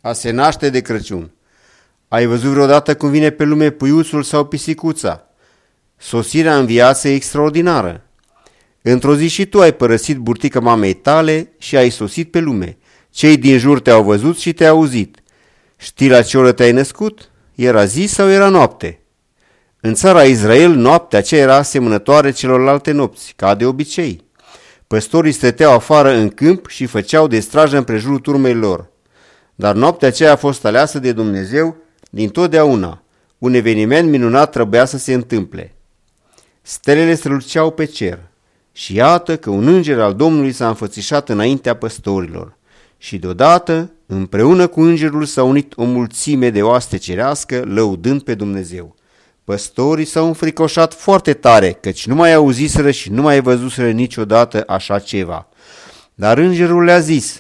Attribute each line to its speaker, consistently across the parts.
Speaker 1: A se naște de Crăciun. Ai văzut vreodată cum vine pe lume puiuțul sau pisicuța? Sosirea în viață e extraordinară. Într-o zi și tu ai părăsit burtică mamei tale și ai sosit pe lume. Cei din jur te-au văzut și te-au auzit. Știi la ce oră te-ai născut? Era zi sau era noapte? În țara Israel, noaptea aceea era asemănătoare celorlalte nopți, ca de obicei. Păstorii stăteau afară în câmp și făceau de strajă împrejurul turmei lor. Dar noaptea aceea a fost aleasă de Dumnezeu dintotdeauna. Un eveniment minunat trebuia să se întâmple. Stelele străluceau pe cer și iată că un înger al Domnului s-a înfățișat înaintea păstorilor. Și deodată, împreună cu îngerul s-a unit o mulțime de oaste cerească, lăudând pe Dumnezeu. Păstorii s-au înfricoșat foarte tare, căci nu mai auziseră și nu mai văzuseră niciodată așa ceva. Dar îngerul le-a zis: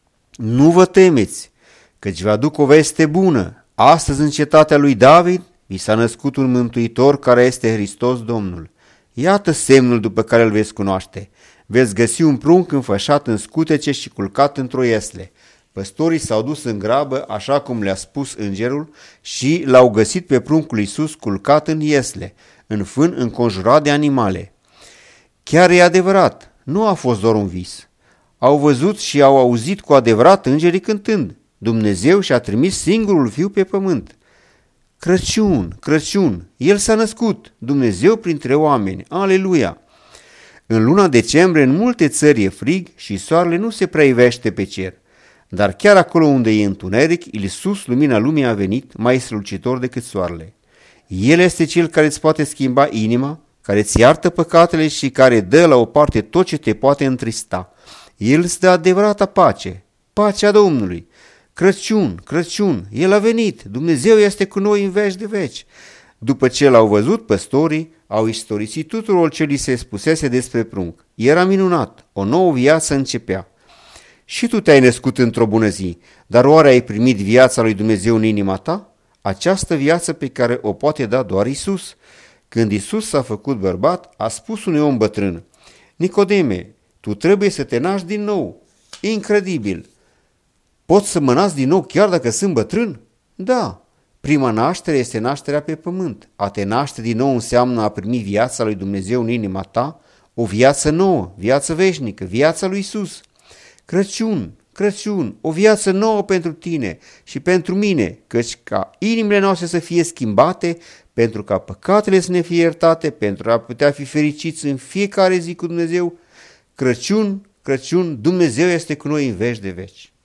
Speaker 1: nu vă temeți, căci vă aduc o veste bună. Astăzi în cetatea lui David vi s-a născut un mântuitor care este Hristos Domnul. Iată semnul după care îl veți cunoaște. Veți găsi un prunc înfășat în scutece și culcat într-o iesle. Păstorii s-au dus în grabă, așa cum le-a spus îngerul, și l-au găsit pe pruncul Iisus culcat în iesle, în fân înconjurat de animale. Chiar e adevărat, nu a fost doar un vis. Au văzut și au auzit cu adevărat îngerii cântând: Dumnezeu și-a trimis singurul Fiu pe pământ. Crăciun, Crăciun, El s-a născut, Dumnezeu printre oameni, aleluia! În luna decembrie în multe țări e frig și soarele nu se prea ivește pe cer. Dar chiar acolo unde e întuneric, Iisus, lumina lumii, a venit, mai strălucitor decât soarele. El este Cel care îți poate schimba inima, care îți iartă păcatele și care dă la o parte tot ce te poate întrista. El îți dă adevărata pace, pacea Domnului. Crăciun, Crăciun, El a venit, Dumnezeu este cu noi în veci de veci. După ce l-au văzut, păstorii au istorisit tuturor ce li se spusese despre prunc. Era minunat, o nouă viață începea. Și tu te-ai născut într-o bună zi, dar oare ai primit viața lui Dumnezeu în inima ta? Această viață pe care o poate da doar Isus. Când Isus s-a făcut bărbat, a spus unui om bătrân: Nicodeme, tu trebuie să te naști din nou. Incredibil! Pot să mă nasc din nou chiar dacă sunt bătrân? Da. Prima naștere este nașterea pe pământ. A te naște din nou înseamnă a primi viața lui Dumnezeu în inima ta, o viață nouă, viață veșnică, viața lui Isus. Crăciun, Crăciun, o viață nouă pentru tine și pentru mine, căci ca inimile noastre să fie schimbate, pentru ca păcatele să ne fie iertate, pentru a putea fi fericiți în fiecare zi cu Dumnezeu. Crăciun, Crăciun, Dumnezeu este cu noi în veci de veci.